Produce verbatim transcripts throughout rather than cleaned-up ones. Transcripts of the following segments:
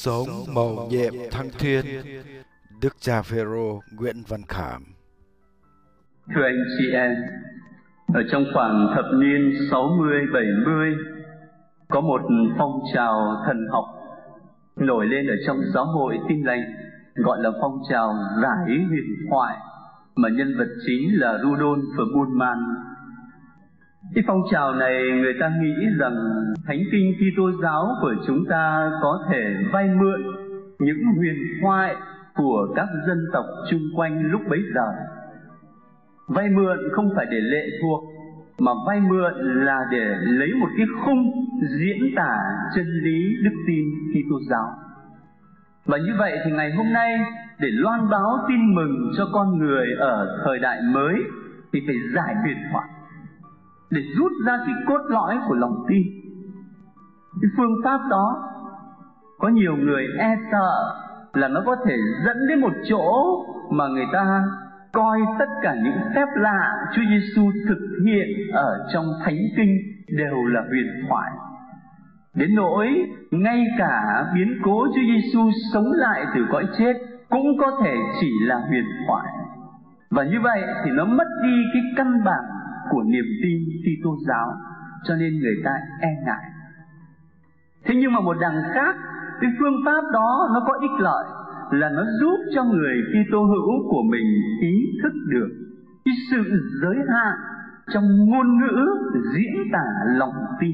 Sống màu nhiệm thăng thiên. Đức cha Phêrô Nguyễn Văn Khảm. Thưa anh chị em, ở trong khoảng thập niên sáu mươi bảy mươi, có một phong trào thần học nổi lên ở trong giáo hội Tin Lành, gọi là phong trào giải huyền thoại, mà nhân vật chính là Rudolf Bultmann. Cái phong trào này người ta nghĩ rằng Thánh kinh Kitô giáo của chúng ta có thể vay mượn những huyền thoại của các dân tộc chung quanh lúc bấy giờ. Vay mượn không phải để lệ thuộc, mà vay mượn là để lấy một cái khung diễn tả chân lý đức tin Kitô giáo. Và như vậy thì ngày hôm nay, để loan báo tin mừng cho con người ở thời đại mới thì phải giải huyền thoại, để rút ra cái cốt lõi của lòng tin. Cái phương pháp đó có nhiều người e sợ là nó có thể dẫn đến một chỗ mà người ta coi tất cả những phép lạ Chúa Giêsu thực hiện ở trong Thánh kinh đều là huyền thoại, đến nỗi ngay cả biến cố Chúa Giêsu sống lại từ cõi chết cũng có thể chỉ là huyền thoại. Và như vậy thì nó mất đi cái căn bản của niềm tin Kitô giáo, cho nên người ta e ngại. Thế nhưng mà một đằng khác, cái phương pháp đó nó có ích lợi là nó giúp cho người Kitô hữu của mình ý thức được cái sự giới hạn trong ngôn ngữ diễn tả lòng tin,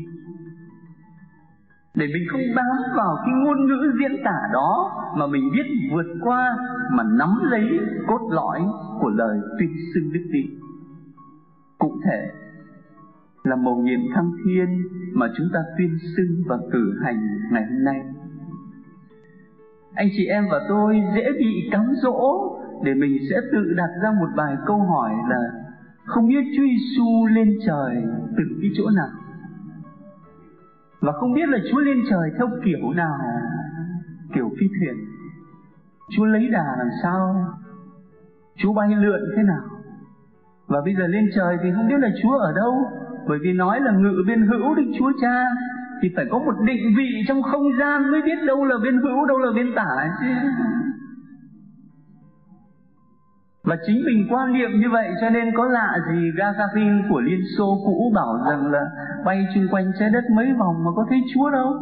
để mình không bám vào cái ngôn ngữ diễn tả đó mà mình biết vượt qua, mà nắm lấy cốt lõi của lời tuyên xưng đức tin. Cụ thể là mầu nhiệm thăng thiên mà chúng ta tuyên xưng và cử hành ngày hôm nay. Anh chị em và tôi dễ bị cám dỗ để mình sẽ tự đặt ra một vài câu hỏi là không biết Chúa Giêsu lên trời từ cái chỗ nào, và không biết là Chúa lên trời theo kiểu nào, kiểu phi thuyền, Chúa lấy đà làm sao, Chúa bay lượn thế nào. Và bây giờ lên trời thì không biết là Chúa ở đâu, bởi vì nói là ngự bên hữu Đức Chúa Cha thì phải có một định vị trong không gian mới biết đâu là bên hữu, đâu là bên tả chứ. Và chính mình quan niệm như vậy, cho nên có lạ gì Gagarin của Liên Xô cũ bảo rằng là bay chung quanh trái đất mấy vòng mà có thấy Chúa đâu.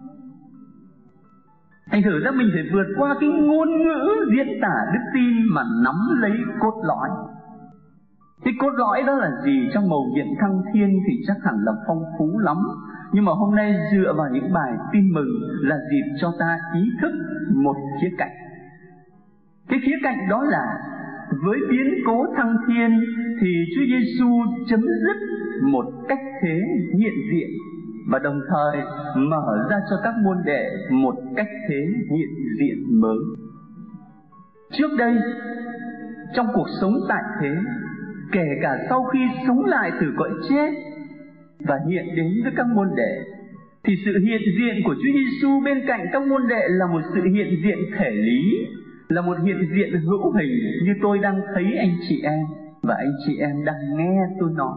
Thành thử ra mình phải vượt qua cái ngôn ngữ diễn tả đức tin mà nắm lấy cốt lõi. Cái cốt lõi đó là gì? Trong mầu nhiệm thăng thiên thì chắc hẳn là phong phú lắm, nhưng mà hôm nay dựa vào những bài tin mừng là dịp cho ta ý thức một khía cạnh. Cái khía cạnh đó là với biến cố thăng thiên thì Chúa Giêsu chấm dứt một cách thế hiện diện, và đồng thời mở ra cho các môn đệ một cách thế hiện diện mới. Trước đây, trong cuộc sống tại thế, kể cả sau khi sống lại từ cõi chết và hiện đến với các môn đệ, thì sự hiện diện của Chúa Giêsu bên cạnh các môn đệ là một sự hiện diện thể lý, là một hiện diện hữu hình như tôi đang thấy anh chị em và anh chị em đang nghe tôi nói.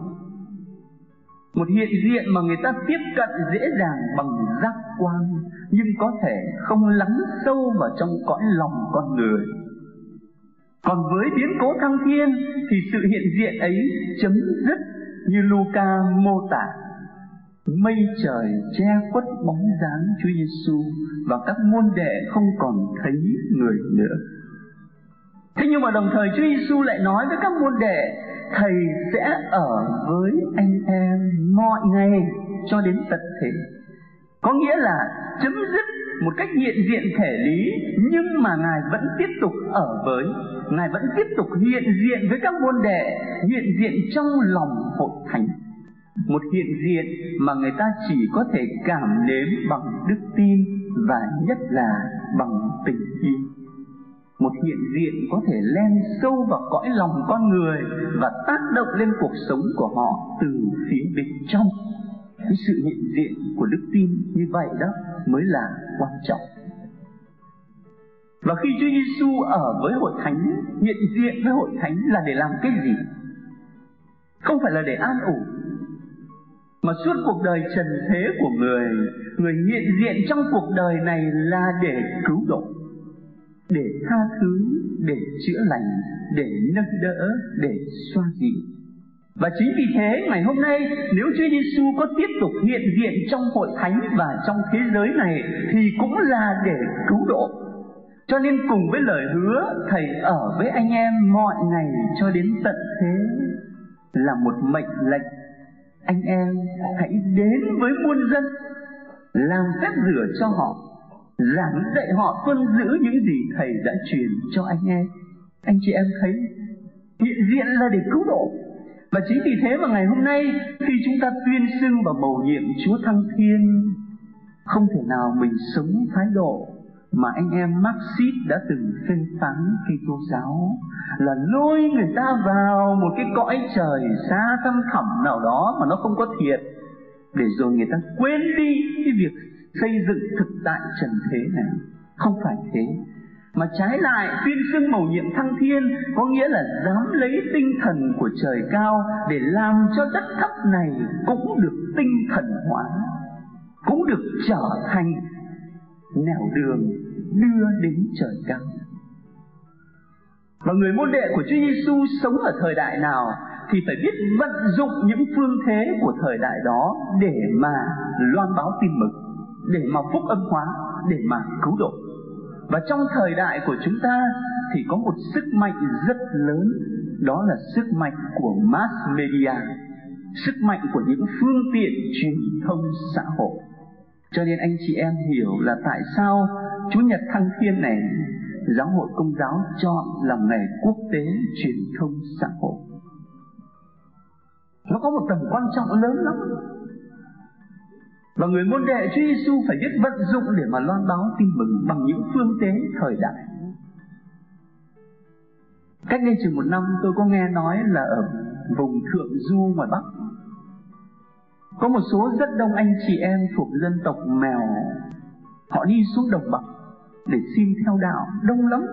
Một hiện diện mà người ta tiếp cận dễ dàng bằng giác quan, nhưng có thể không lắng sâu vào trong cõi lòng con người. Còn với biến cố thăng thiên thì sự hiện diện ấy chấm dứt như Luca mô tả: mây trời che khuất bóng dáng Chúa Giêsu và các môn đệ không còn thấy người nữa. Thế nhưng mà đồng thời Chúa Giêsu lại nói với các môn đệ: Thầy sẽ ở với anh em mọi ngày cho đến tận thế. Có nghĩa là chấm dứt một cách hiện diện thể lý, nhưng mà Ngài vẫn tiếp tục ở với, Ngài vẫn tiếp tục hiện diện với các môn đệ, hiện diện trong lòng hội thánh. Một hiện diện mà người ta chỉ có thể cảm nếm bằng đức tin và nhất là bằng tình yêu. Một hiện diện có thể len sâu vào cõi lòng con người và tác động lên cuộc sống của họ từ phía bên trong. Cái sự hiện diện của đức tin như vậy đó mới là quan trọng. Và khi Chúa Giêsu ở với hội thánh, hiện diện với hội thánh là để làm cái gì? Không phải là để an ủi, Mà suốt cuộc đời trần thế của người, người hiện diện trong cuộc đời này là để cứu độ, để tha thứ, để chữa lành, để nâng đỡ, để xoa dịu. Và chính vì thế ngày hôm nay, nếu Chúa Giêsu có tiếp tục hiện diện trong hội thánh và trong thế giới này thì cũng là để cứu độ. Cho nên cùng với lời hứa, Thầy ở với anh em mọi ngày cho đến tận thế là một mệnh lệnh. Anh em hãy đến với muôn dân, làm phép rửa cho họ, giảng dạy họ tuân giữ những gì Thầy đã truyền cho anh em. Anh chị em thấy, hiện diện là để cứu độ. Và chính vì thế mà ngày hôm nay, khi chúng ta tuyên xưng và mầu nhiệm Chúa Thăng Thiên, không thể nào mình sống thái độ mà anh em Marxist đã từng phê phán Kitô giáo, là lôi người ta vào một cái cõi trời xa thăm thẳm nào đó mà nó không có thiệt, để rồi người ta quên đi cái việc xây dựng thực tại trần thế này. Không phải thế, mà trái lại tuyên xưng mầu nhiệm Thăng Thiên có nghĩa là dám lấy tinh thần của trời cao để làm cho đất thấp này cũng được tinh thần hóa, cũng được trở thành nẻo đường đưa đến trời cao. Và người môn đệ của Chúa Giêsu sống ở thời đại nào thì phải biết vận dụng những phương thế của thời đại đó để mà loan báo tin mừng, để mà phúc âm hóa, để mà cứu độ. Và trong thời đại của chúng ta thì có một sức mạnh rất lớn, đó là sức mạnh của mass media, sức mạnh của những phương tiện truyền thông xã hội. Cho nên anh chị em hiểu là tại sao Chủ nhật Thăng Thiên này Giáo hội Công giáo chọn làm ngày quốc tế truyền thông xã hội. Nó có một tầm quan trọng lớn lắm. Và người môn đệ Chúa Giêsu phải biết vận dụng để mà loan báo tin mừng bằng những phương tế thời đại. Cách đây chừng một năm tôi có nghe nói là ở vùng Thượng Du ngoài Bắc có một số rất đông anh chị em thuộc dân tộc Mèo, họ đi xuống đồng bằng để xin theo đạo, đông lắm.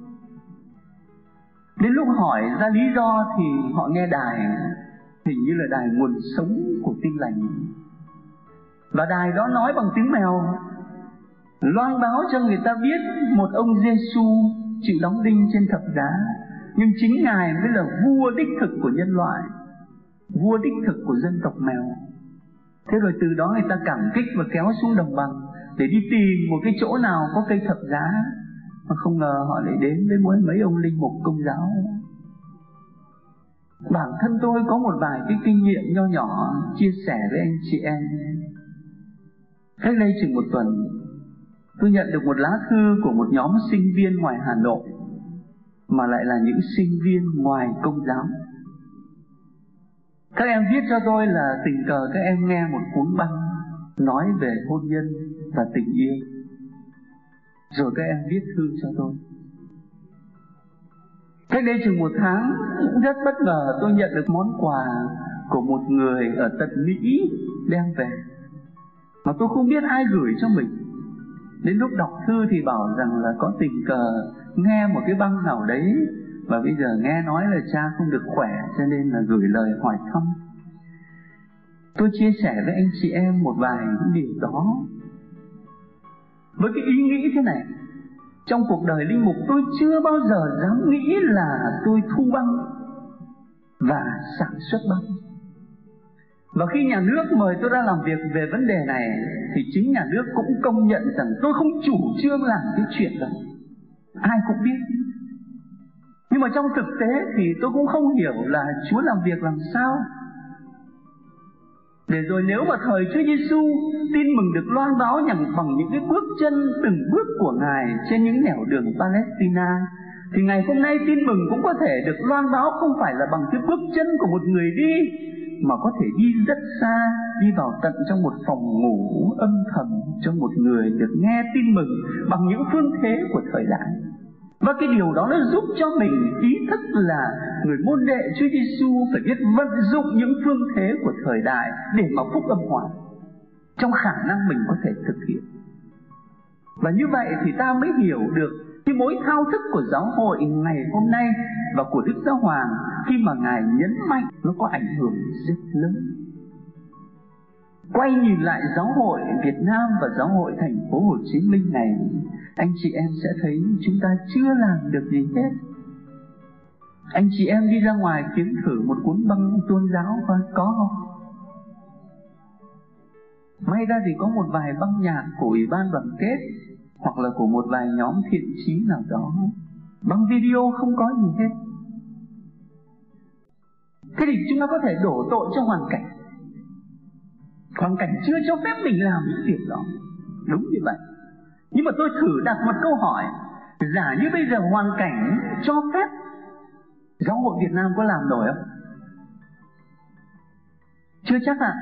Đến lúc hỏi ra lý do thì họ nghe đài, hình như là đài Nguồn Sống của Tin Lành, và đài đó nói bằng tiếng Mèo, loan báo cho người ta biết một ông Giêsu chịu đóng đinh trên thập giá, nhưng chính Ngài mới là vua đích thực của nhân loại, vua đích thực của dân tộc Mèo. Thế rồi từ đó người ta cảm kích và kéo xuống đồng bằng để đi tìm một cái chỗ nào có cây thập giá, mà không ngờ họ lại đến với mỗi mấy ông linh mục Công giáo. Bản thân tôi có một vài cái kinh nghiệm nho nhỏ chia sẻ với anh chị em. Cách đây chừng một tuần, tôi nhận được một lá thư của một nhóm sinh viên ngoài Hà Nội, mà lại là những sinh viên ngoài Công giáo. Các em viết cho tôi là tình cờ các em nghe một cuốn băng nói về hôn nhân và tình yêu, rồi các em viết thư cho tôi. Cách đây chừng một tháng, rất bất ngờ tôi nhận được món quà của một người ở tận Mỹ đem về, mà tôi không biết ai gửi cho mình. Đến lúc đọc thư thì bảo rằng là có tình cờ nghe một cái băng nào đấy, và bây giờ nghe nói là cha không được khỏe, cho nên là gửi lời hỏi thăm. Tôi chia sẻ với anh chị em một vài những điều đó với cái ý nghĩ thế này: trong cuộc đời linh mục tôi chưa bao giờ dám nghĩ là tôi thu băng và sản xuất băng. Và khi nhà nước mời tôi ra làm việc về vấn đề này thì chính nhà nước cũng công nhận rằng tôi không chủ trương làm cái chuyện đó, ai cũng biết. Nhưng mà trong thực tế thì tôi cũng không hiểu là Chúa làm việc làm sao. Để rồi nếu mà thời Chúa Giêsu tin mừng được loan báo nhằm bằng những cái bước chân từng bước của Ngài trên những nẻo đường Palestina, thì ngày hôm nay tin mừng cũng có thể được loan báo không phải là bằng cái bước chân của một người đi, mà có thể đi rất xa, đi vào tận trong một phòng ngủ âm thầm cho một người được nghe tin mừng bằng những phương thế của thời đại. Và cái điều đó nó giúp cho mình ý thức là người môn đệ Chúa Giêsu phải biết vận dụng những phương thế của thời đại để mà phúc âm hóa trong khả năng mình có thể thực hiện. Và như vậy thì ta mới hiểu được cái mối thao thức của giáo hội ngày hôm nay và của Đức Giáo Hoàng, khi mà Ngài nhấn mạnh nó có ảnh hưởng rất lớn. quay nhìn lại giáo hội Việt Nam và giáo hội thành phố Hồ Chí Minh này, anh chị em sẽ thấy chúng ta chưa làm được gì hết. Anh chị em đi ra ngoài kiếm thử một cuốn băng tôn giáo coi có không? May ra thì có một vài băng nhạc của Ủy ban Đoàn kết hoặc là của một vài nhóm thiện chí nào đó. Băng video không có gì hết. Thế thì chúng ta có thể đổ tội cho hoàn cảnh. Hoàn cảnh chưa cho phép mình làm những việc đó. Đúng như vậy. Nhưng mà tôi thử đặt một câu hỏi. Giả như bây giờ hoàn cảnh cho phép, giáo hội Việt Nam có làm nổi không? Chưa chắc ạ. À.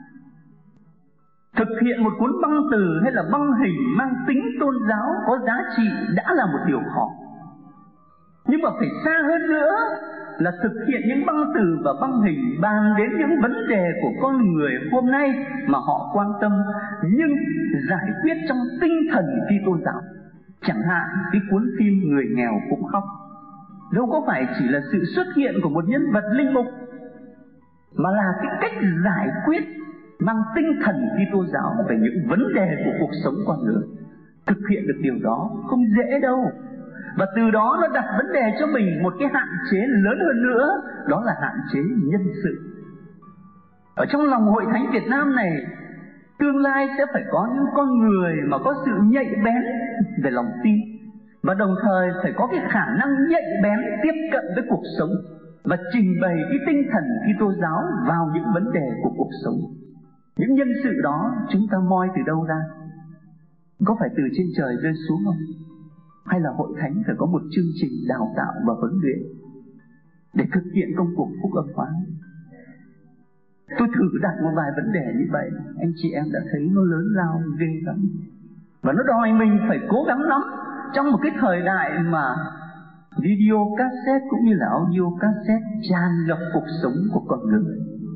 Thực hiện một cuốn băng từ hay là băng hình mang tính tôn giáo có giá trị đã là một điều khó. Nhưng mà phải xa hơn nữa là thực hiện những băng từ và băng hình bàn đến những vấn đề của con người hôm nay mà họ quan tâm, nhưng giải quyết trong tinh thần phi tôn giáo. Chẳng hạn cái cuốn phim Người nghèo cũng khóc, đâu có phải chỉ là sự xuất hiện của một nhân vật linh mục, mà là cái cách giải quyết mang tinh thần phi tôn giáo về những vấn đề của cuộc sống con người. Thực hiện được điều đó không dễ đâu. Và từ đó nó đặt vấn đề cho mình một cái hạn chế lớn hơn nữa, đó là hạn chế nhân sự. Ở trong lòng Hội Thánh Việt Nam này, tương lai sẽ phải có những con người mà có sự nhạy bén về lòng tin, và đồng thời phải có cái khả năng nhạy bén tiếp cận với cuộc sống và trình bày cái tinh thần Kitô giáo vào những vấn đề của cuộc sống. Những nhân sự đó chúng ta moi từ đâu ra? Có phải từ trên trời rơi xuống không? Hay là Hội Thánh phải có một chương trình đào tạo và huấn luyện để thực hiện công cuộc phúc âm hóa? Tôi thử đặt một vài vấn đề như vậy, anh chị em đã thấy nó lớn lao ghê lắm. Và nó đòi mình phải cố gắng lắm. Trong một cái thời đại mà video cassette cũng như là audio cassette tràn ngập cuộc sống của con người,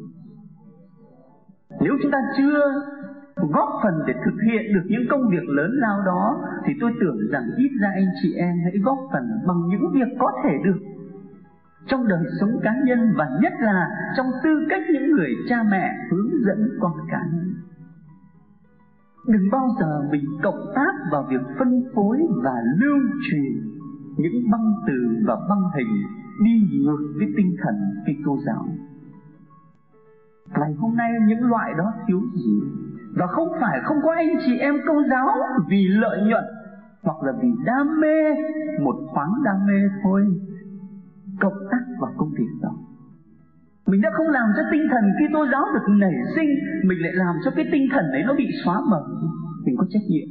nếu chúng ta chưa góp phần để thực hiện được những công việc lớn lao đó, thì tôi tưởng rằng ít ra anh chị em hãy góp phần bằng những việc có thể được trong đời sống cá nhân, và nhất là trong tư cách những người cha mẹ hướng dẫn con cái. Đừng bao giờ mình cộng tác vào việc phân phối và lưu truyền những băng từ và băng hình đi ngược với tinh thần Kitô giáo. Ngày hôm nay những loại đó thiếu gì, và không phải không có anh chị em Công giáo vì lợi nhuận hoặc là vì đam mê, một thoáng đam mê thôi, cộng tác vào công việc đó. Mình đã không làm cho tinh thần Kitô giáo được nảy sinh, mình lại làm cho cái tinh thần ấy nó bị xóa mờ. Mình có trách nhiệm.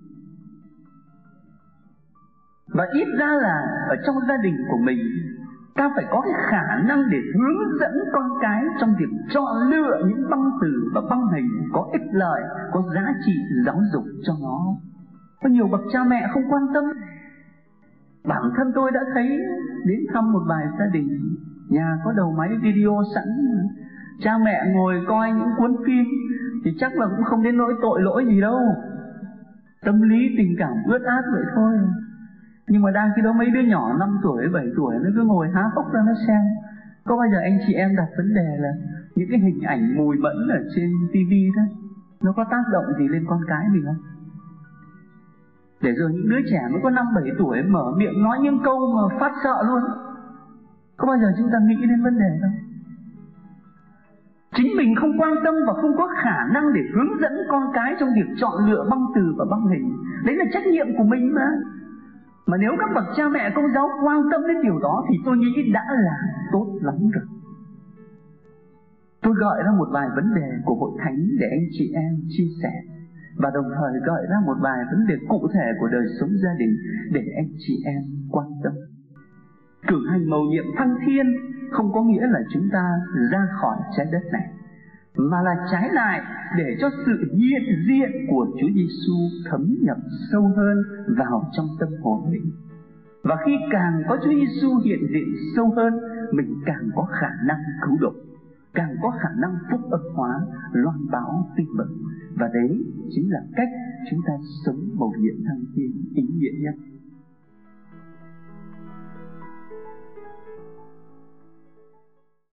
Và ít ra là ở trong gia đình của mình, ta phải có cái khả năng để hướng dẫn con cái trong việc chọn lựa những băng từ và băng hình có ích lợi, có giá trị giáo dục cho nó. Có nhiều bậc cha mẹ không quan tâm. Bản thân tôi đã thấy đến thăm một vài gia đình, nhà có đầu máy video sẵn, cha mẹ ngồi coi những cuốn phim thì chắc là cũng không đến nỗi tội lỗi gì đâu, tâm lý tình cảm ướt át vậy thôi. Nhưng mà đang khi đó mấy đứa nhỏ năm tuổi, bảy tuổi nó cứ ngồi há hốc ra nó xem. Có bao giờ anh chị em đặt vấn đề là những cái hình ảnh mùi bẩn ở trên tivi đó nó có tác động gì lên con cái mình không? Để rồi những đứa trẻ mới có năm bảy tuổi mở miệng nói những câu mà phát sợ luôn. Có bao giờ chúng ta nghĩ đến vấn đề đó? Chính mình không quan tâm và không có khả năng để hướng dẫn con cái trong việc chọn lựa băng từ và băng hình. Đấy là trách nhiệm của mình mà. Mà nếu các bậc cha mẹ Công giáo quan tâm đến điều đó thì tôi nghĩ đã là tốt lắm rồi. Tôi gợi ra một vài vấn đề của Hội Thánh để anh chị em chia sẻ, và đồng thời gợi ra một vài vấn đề cụ thể của đời sống gia đình để anh chị em quan tâm. Cử hành mầu nhiệm thăng thiên không có nghĩa là chúng ta ra khỏi trái đất này, mà là trái lại để cho sự hiện diện của Chúa Giêsu thấm nhập sâu hơn vào trong tâm hồn mình. Và khi càng có Chúa Giêsu hiện diện sâu hơn, mình càng có khả năng cứu độ, càng có khả năng phúc âm hóa, loan báo tin mừng. Và đấy chính là cách chúng ta sống mầu nhiệm thăng thiên ý nghĩa nhất.